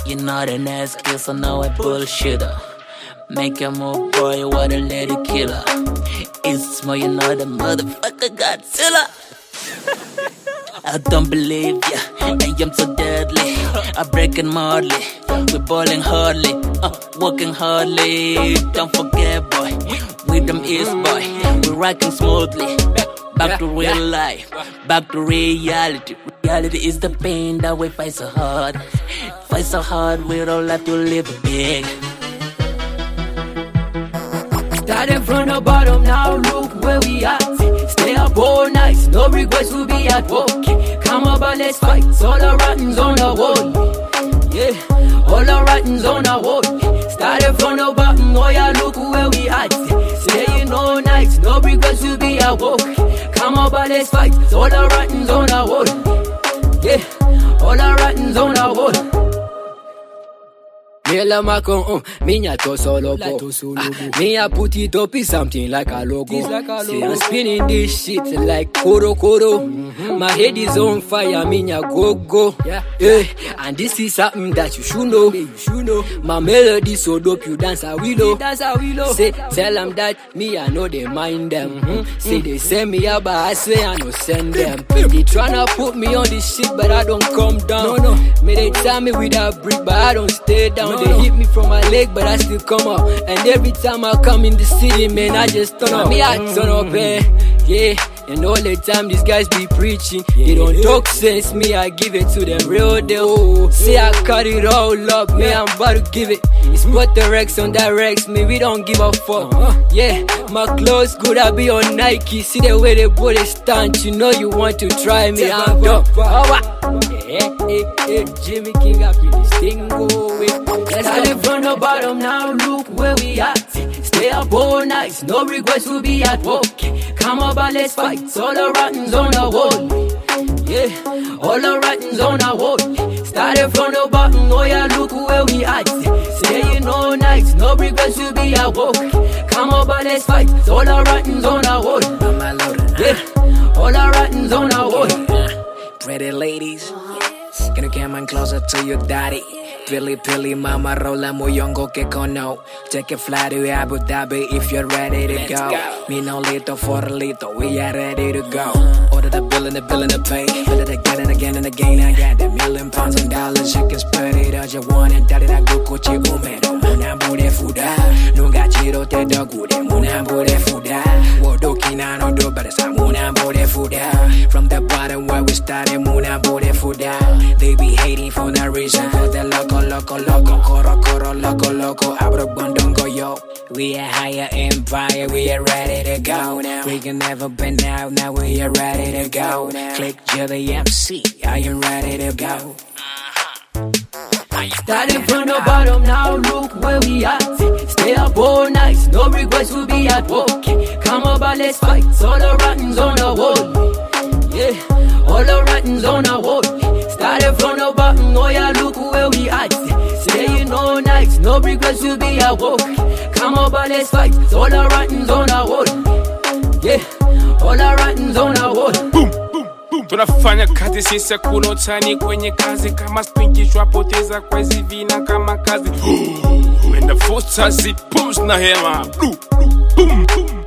You're not an ass kill, so no I bullshitter. Make a move, boy, what a lady killer. It's small, you're not a motherfucker Godzilla. I don't believe ya, I am so deadly. I'm breaking madly, we're balling hardly, working hardly. Don't forget, boy, with them East boy, we're rocking smoothly. Back to real life, back to reality. Reality is the pain that we fight so hard. Fight so hard, we don't have to live big. Starting from the bottom, now look where we at. Stay up all night, no regrets, we'll be at work. Come up and let's fight, all the rottens on the wall. Yeah, all the rottens on the wall. Starting from the bottom, oh yeah, look where we at. Staying all night, no regrets, we'll be at work. Come up and let's fight, all the rottens on the wall. Yeah, all the rottens on the wall. Mela Macon, minya to solo bo. Me I put it up in something like a logo. See I'm spinning this shit like koro. My head is on fire, minya go. Yeah. And this is something that you should know. My melody so dope, you dance a willow. Say, tell them that me I know they mind them. Say they send me out, but I swear I no send them. They tryna put me on this shit, but I don't come down. No. Me they tell me with a brick, but I don't stay down. They hit me from my leg, but I still come up. And every time I come in the city, man, I just turn up. Me, I turn up, yeah. And all the time these guys be preaching, they don't talk sense. Me, I give it to them real deal. Say I cut it all up, man, I'm about to give it. It's what the Rex on that Rex, me, we don't give a fuck. Yeah, my clothes good, I be on Nike. See the way they put it stunt, you know you want to try me, I'm done. Jimmy King, I feel this thing going. Starting from the bottom, now look where we at. Stay up all night, no regrets, we'll be at work. Come up and let's fight, all the rottens on the wall. Yeah, all the rottens on the wall. Starting from the bottom, oh yeah, look where we at. Staying all night, no regrets, we'll be at work. Come up and let's fight, all the rottens on the wall. Yeah, all the rottens on the wall. Pretty ladies, can you come closer to your daddy? Pili mama rolla muy yongo que cono. Take a flight to Abu Dhabi if you're ready to go. Me no little for a little, we are ready to go. Order the bill and the pay. Fill it again and again and again. I got the £1,000,000 and dollars. You can spread it out you want and that I go coach you umero. Muna bude fuda. Nunga chiro te dogude. Muna bude fuda. Wodokina no do but it's muna bude fuda. From the bottom where we started, muna bude fuda. They be hating for no reason. For the local, coro, loco, abro bondongo yo. We a higher empire, we are ready to go now. We can never bend down, now we are ready to go now. Click Jelly MC, I am ready to go. Starting from the bottom, now look where we at. Stay up all night, no regrets, we'll be at work. Come up and let's fight, all the rottens on the wall. Yeah, all the rottens on the wall. Started from the bottom, oh yeah, look where we at. Staying all night, no regrets, we'll be at work. Come up and let's fight, all the rottens on the wall. Yeah, all the rottens on the wall. Boom. Tunafanya kazi sisi kuno tani kwenye kazi. Kama spinkishwa poteza kwa hizi vina kama kazi. When the forces pumps na hema. Boom.